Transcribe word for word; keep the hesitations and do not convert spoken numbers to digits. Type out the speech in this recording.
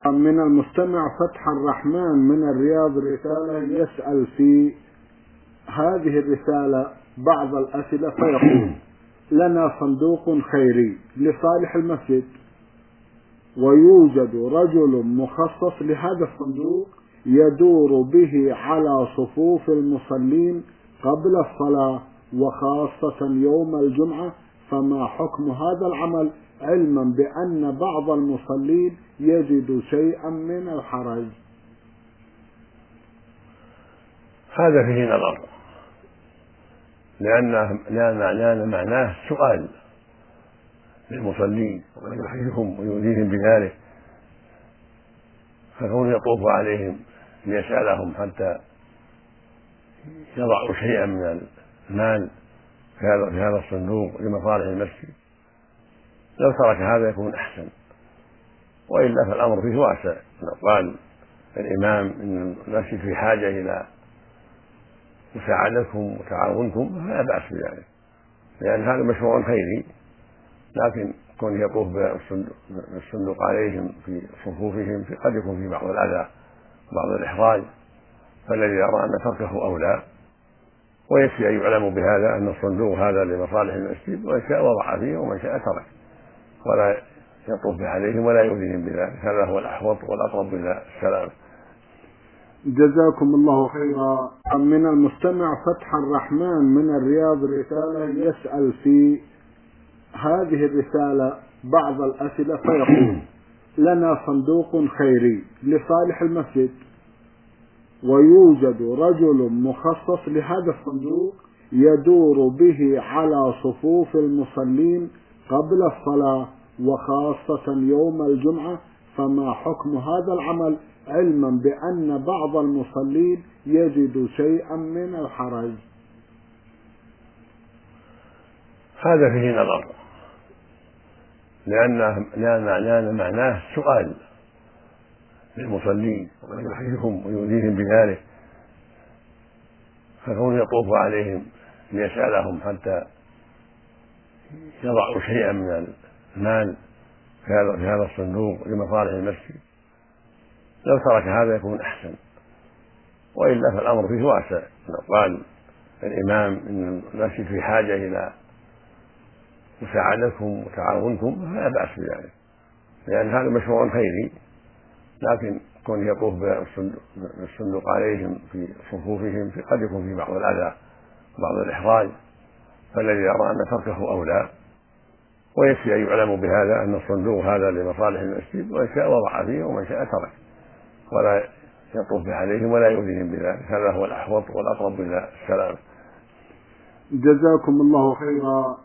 من المستمع فتح الرحمن من الرياض رسالة يسأل في هذه الرسالة بعض الأسئلة فيقول: لنا صندوق خيري لصالح المسجد، ويوجد رجل مخصص لهذا الصندوق يدور به على صفوف المصلين قبل الصلاة وخاصة يوم الجمعة، فما حكم هذا العمل علما بأن بعض المصلين يجد شيئا من الحرج؟ هذا فيه نظر، لأن لأن معناه سؤال للمصلين ويحييهم ويؤذيهم بذلك، فكون يطوف عليهم ليسألهم حتى يضعوا شيئا من المال في هذا في هذا الصندوق لمصالح المسجد، لو ترك هذا يكون أحسن، وإلا فالأمر فيه واسع. لو قال الإمام إن المسجد في حاجة إلى مساعدتكم وتعاونكم فلا بأس بذلك، لأن هذا مشروع خيري، لكن كون يطوف بالصندوق عليهم في صفوفهم قد يكون في بعض الأذى بعض الإحراج، فالذي يرى أن تركه أولى، ويكفي أن يعلم بهذا أن الصندوق هذا لمصالح المسجد، ومن شاء وضع فيه ومن شاء ترك، ولا يطوف عليهم ولا يؤذيهم بذلك. هذا هو الأحوط والأقرب إلى السلام. جزاكم الله خيرا. من المستمع فتح الرحمن من الرياض رسالة يسأل في هذه الرسالة بعض الأسئلة فيقول: لنا صندوق خيري لصالح المسجد، ويوجد رجل مخصص لهذا الصندوق يدور به على صفوف المصلين قبل الصلاة وخاصة يوم الجمعة، فما حكم هذا العمل علما بأن بعض المصلين يجد شيئا من الحرج؟ هذا فيه نظر، لأن لأن معناه سؤال للمصلين ويحييهم ويؤذيهم بذلك، فكون يطوف عليهم ليسألهم حتى يضعوا شيئا من المال في هذا في هذا الصندوق لمصالح المسجد، لو ترك هذا يكون أحسن، وإلا فالأمر فيه واسع. لو قال الإمام إن المسجد في حاجة إلى مساعدتكم وتعاونكم فلا بأس بذلك، لأن هذا مشروع خيري، لكن كون يطوف بالصندوق عليهم في صفوفهم قد يكون في بعض الأذى بعض الإحراج، فالذي يرى أن تركه أولى، ويكفي أن يعلم بهذا أن الصندوق هذا لمصالح المسجد، ومن شاء وضع فيه ومن شاء ترك، ولا يطوف عليهم ولا يؤذيهم بذلك. هذا هو الأحوط والأقرب إلى السلام. جزاكم الله خيرا.